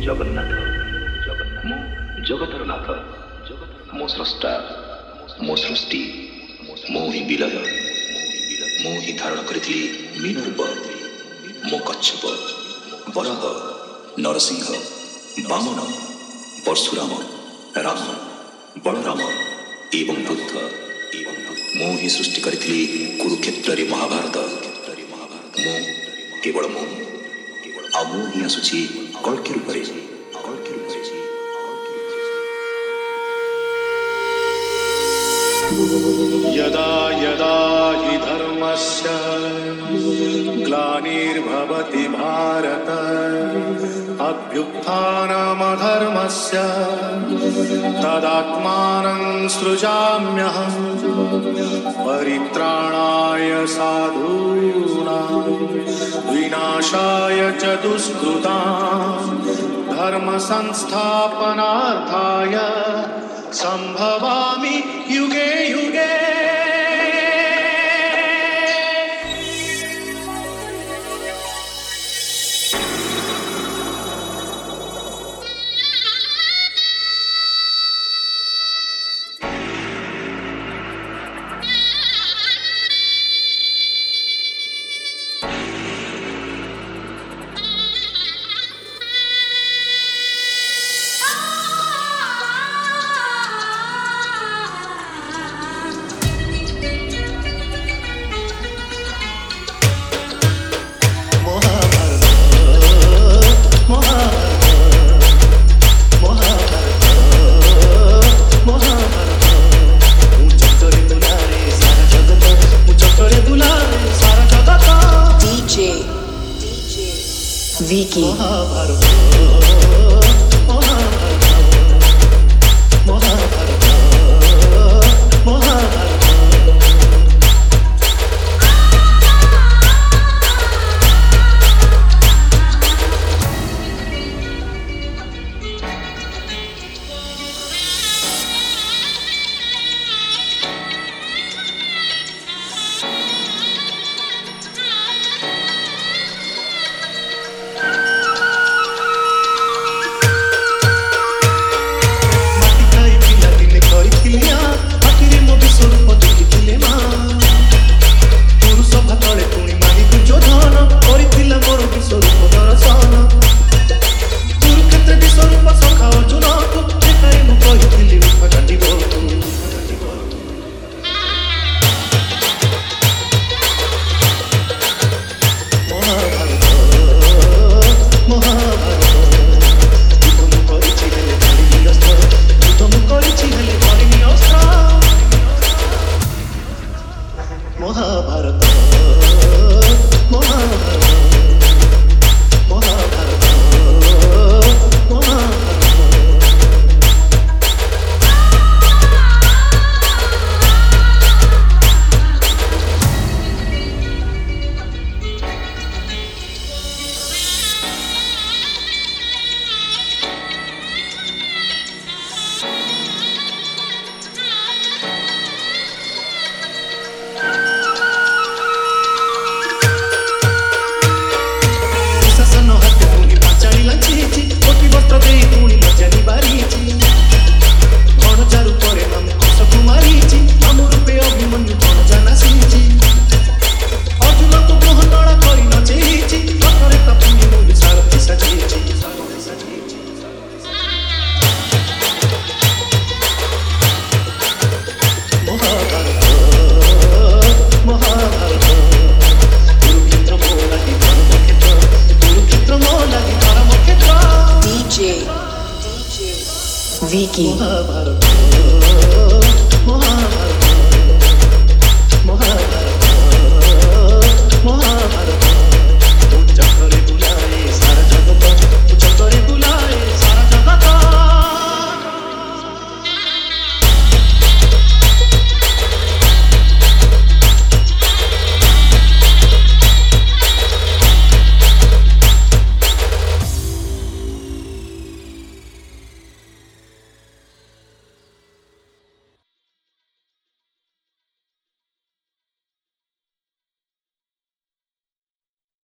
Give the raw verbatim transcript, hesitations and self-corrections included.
ଜଗନ୍ନାଥ ମୁଁ ଜଗତର ନାଥ ମୋ ସ୍ରଷ୍ଟା ମୋ ସୃଷ୍ଟି ମୁଁ ହିଁ ବିଲୟ ମୁଁ ହିଁ ଧାରଣ କରିଥିଲି ମୀନ ରୂପ ମୋ କଚ୍ଛପ ବରାହ ନରସିଂହ ବାମନ ପରଶୁରାମ ରାମ ବଳରାମ ଏବଂ ବୁଦ୍ଧ ମୁଁ ହିଁ ସୃଷ୍ଟି କରିଥିଲି କୁରୁକ୍ଷେତ୍ରରେ ମହାଭାରତ ମୁଁ କେବଳ ମୁଁ ଆଉ ମୁଁ ହିଁ ଆସୁଛି କଳ୍କି ରୂପରେ କଳ୍କି ରୂପରେ यदा यदा हि धर्मस्य ग्लानिर्भवति भारत अभ्युत्थानमधर्मस्य तदात्मानं सृजाम्यहं परित्राणाय साधूनां विनाशाय च दुष्कृतां धर्मसंस्थापनार्थाय संभवामि युगे युगे Vicky. Vicky.